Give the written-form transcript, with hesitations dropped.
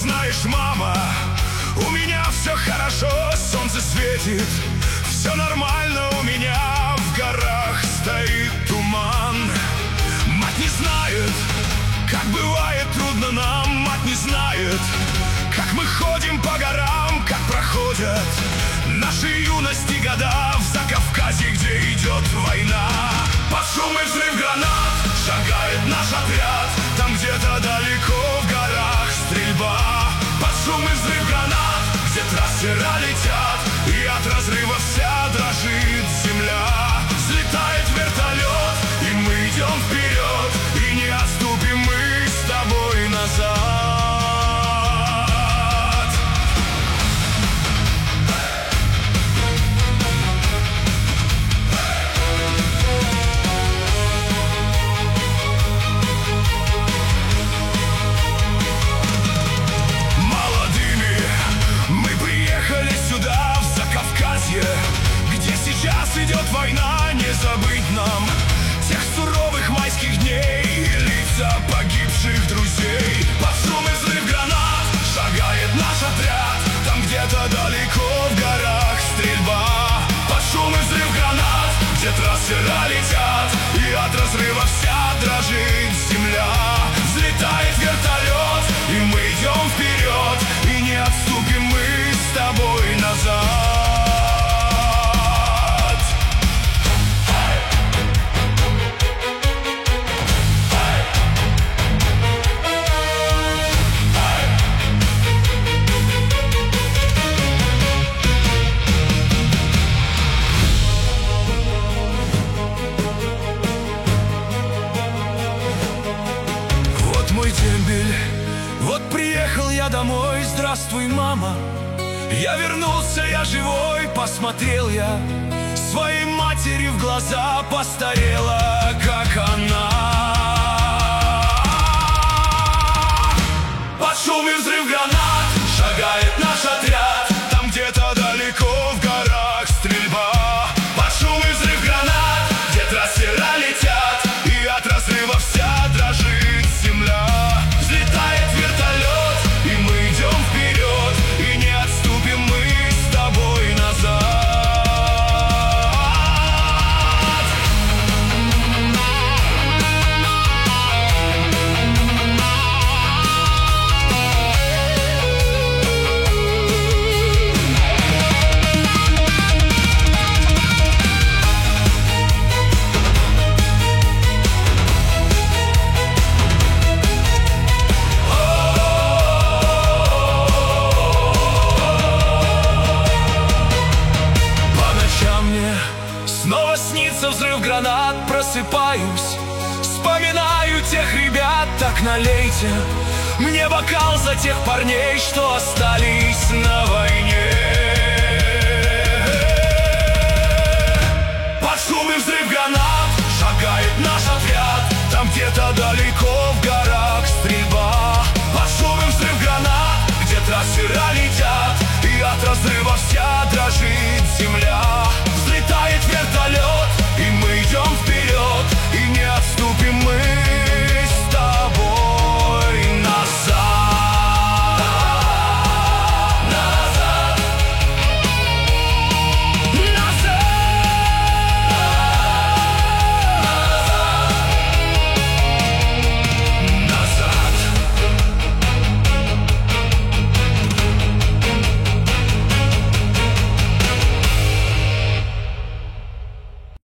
знаешь, мама, у меня все хорошо, солнце светит, все нормально у меня, в горах стоит туман. Мать не знает, как бывает трудно нам, мать не знает, как мы ходим по горам, как проходят наши юности года в Закавказье, где идет война. Под шум и взрыв гранат шагает наш отряд, там где-то далеко в горах стрельба. Под шум и взрыв гранат, где трассера летят, и от разрыва вся дрожит земля. Взлетает вертолет, и мы идем вперед, и не отступим мы с тобой назад. Где сейчас идет война, не забыть нам тех суровых майских дней и лица погибших друзей. Под шум и взрыв гранат шагает наш отряд, там где-то далеко в горах стрельба. Под шум и взрыв гранат, где трассера летят, и от разрыва вся дрожит земля. Взлетает вертолет, и мы идем вперед, и не отступим мы с тобой назад. Вот приехал я домой, здравствуй, мама. Я вернулся, я живой, посмотрел я своей матери в глаза, постарела, как она. Под шум и взрыв гранат шагает наш отряд, там где-то далеко в горах стрельба. Под шум и взрыв гранат, где трассера летят, и от разрыва вся дрожит земля. Взлетает вертолет, и мы идем вперед, и не отступим мы с тобой назад. Снова снится взрыв гранат, просыпаюсь, вспоминаю тех ребят, так налейте мне бокал за тех парней, что остались на войне. Под шум и взрыв гранат шагает наш отряд, там где-то далеко в горах стрельба. Под шум и взрыв гранат, где трассера летят, и от разрыва вся дрожит земля. Взлетает вертолет,